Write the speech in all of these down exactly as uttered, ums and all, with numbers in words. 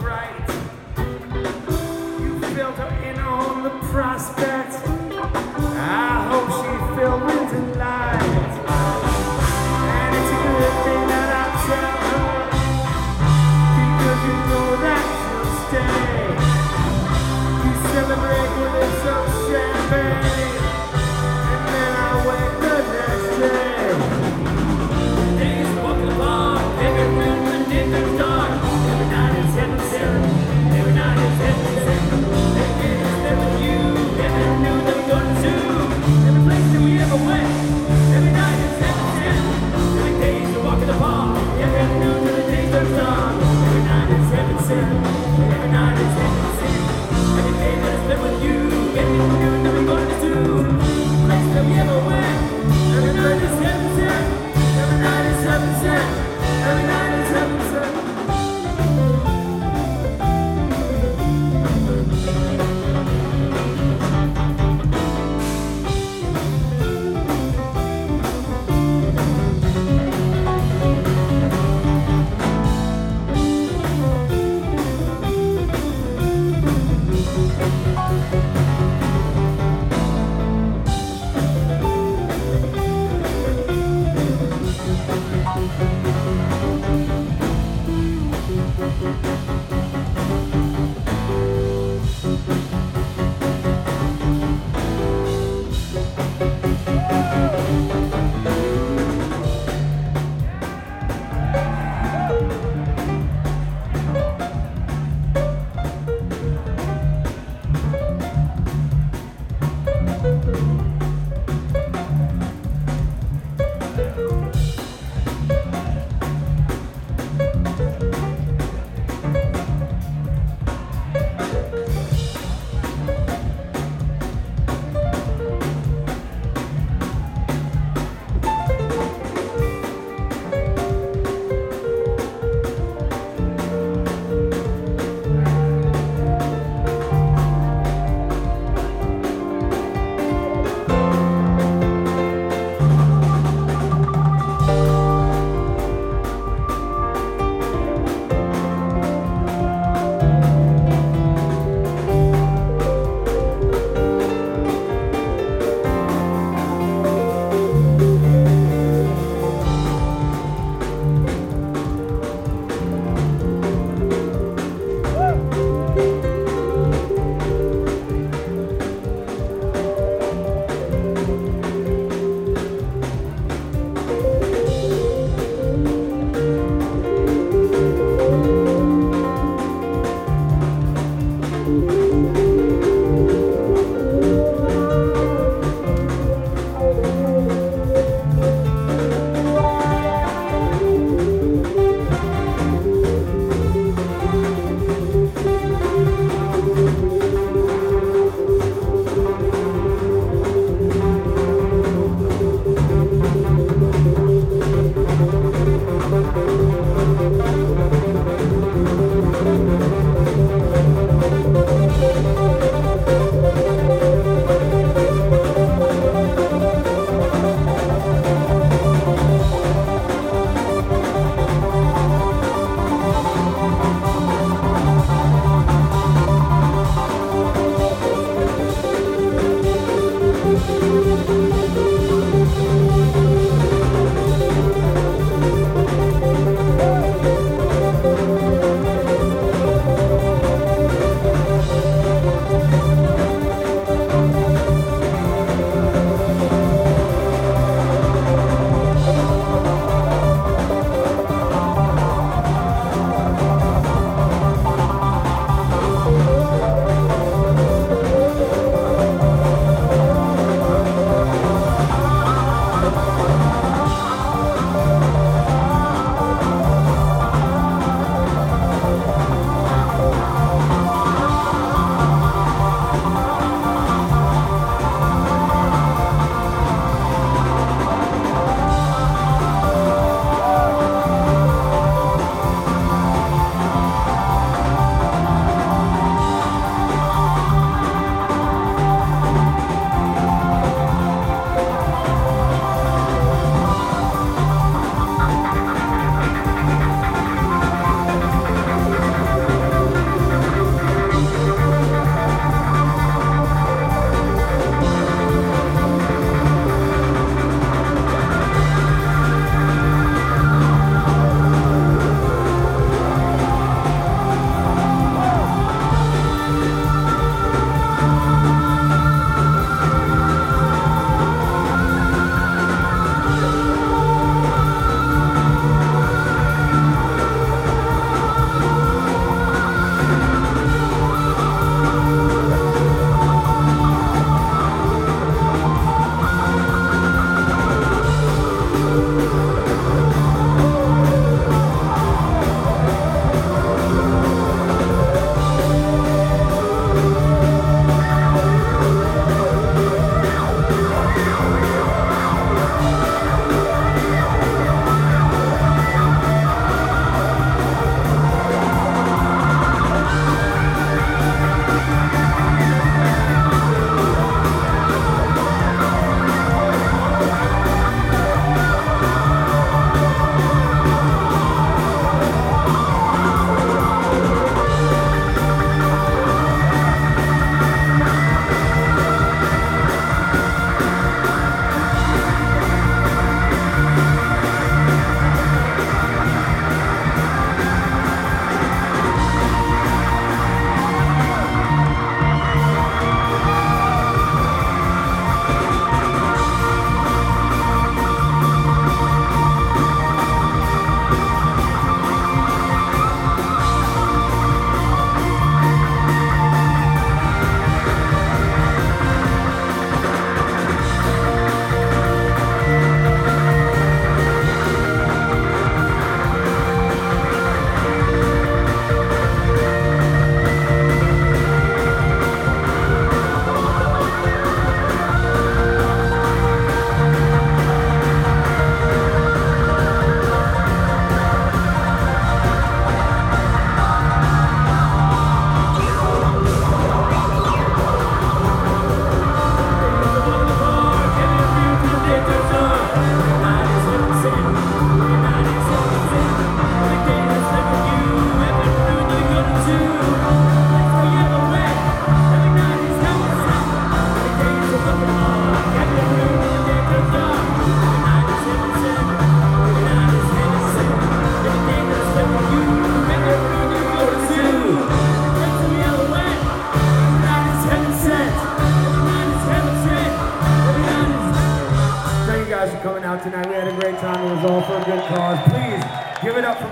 right. You filled her in on the prospect. I hope she filled with delight. And it's a good thing that I tell her, because you know that she'll stay. You celebrate with some champagne, and then I wait the next day. Days walk along, every moon when dinner's dark. Every night is heaven sent, every night is heaven sent. Every day is spent with you, every new that we're gonna do. Every place that we ever went, every night is heaven sent. Every day is a walk in the park, every noon till the day turns dark. Every night is heaven sent, every night is heaven sent. Every day that I spent with you, every new that we're gonna do. Every place that we ever went, every night is heaven sent. Every night is heaven sent. Every night is heaven sent.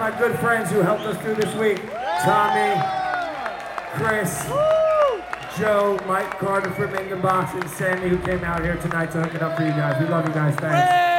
my good friends who helped us through this week. Tommy, Chris, Joe, Mike Carter from Minden Box, and Sammy who came out here tonight to hook it up for you guys. We love you guys. Thanks.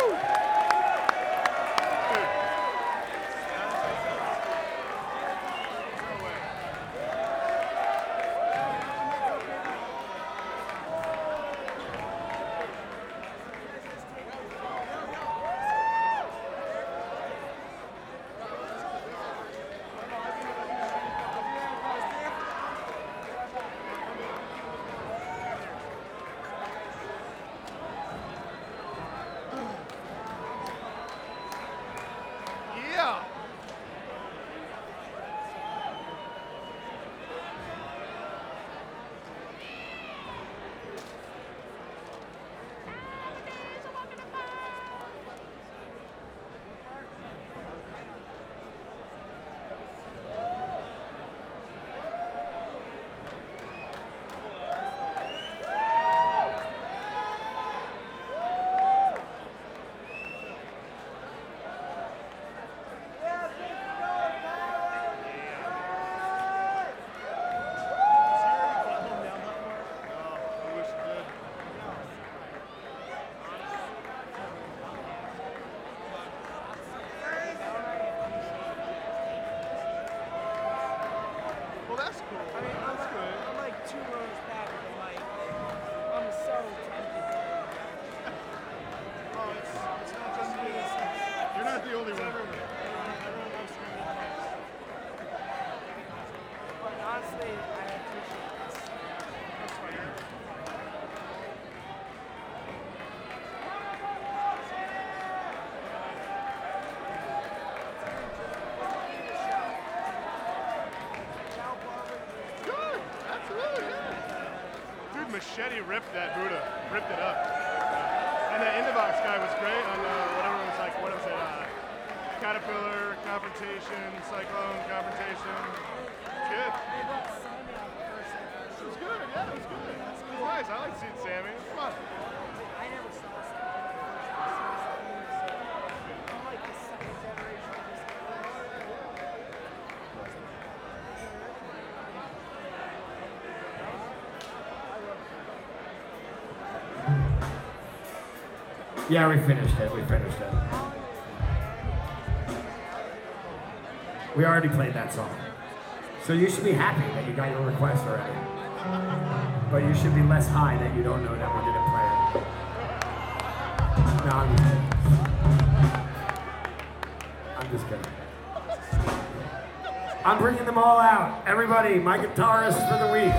Machete ripped that Buddha, ripped it up. And the in the box guy was great on uh, whatever it was like, what was it? Uh, Caterpillar, Confrontation, Cyclone, Confrontation. Good. It was good, yeah, it was good. It was nice. I like seeing Sammy. It was fun. I never saw Sammy. I'm like the second generation of this guy. Yeah, we finished it. We finished it. We already played that song. So you should be happy that you got your request already. But you should be less high that you don't know that we didn't play it. No, I'm just kidding. I'm just kidding. I'm bringing them all out. Everybody, my guitarist for the week.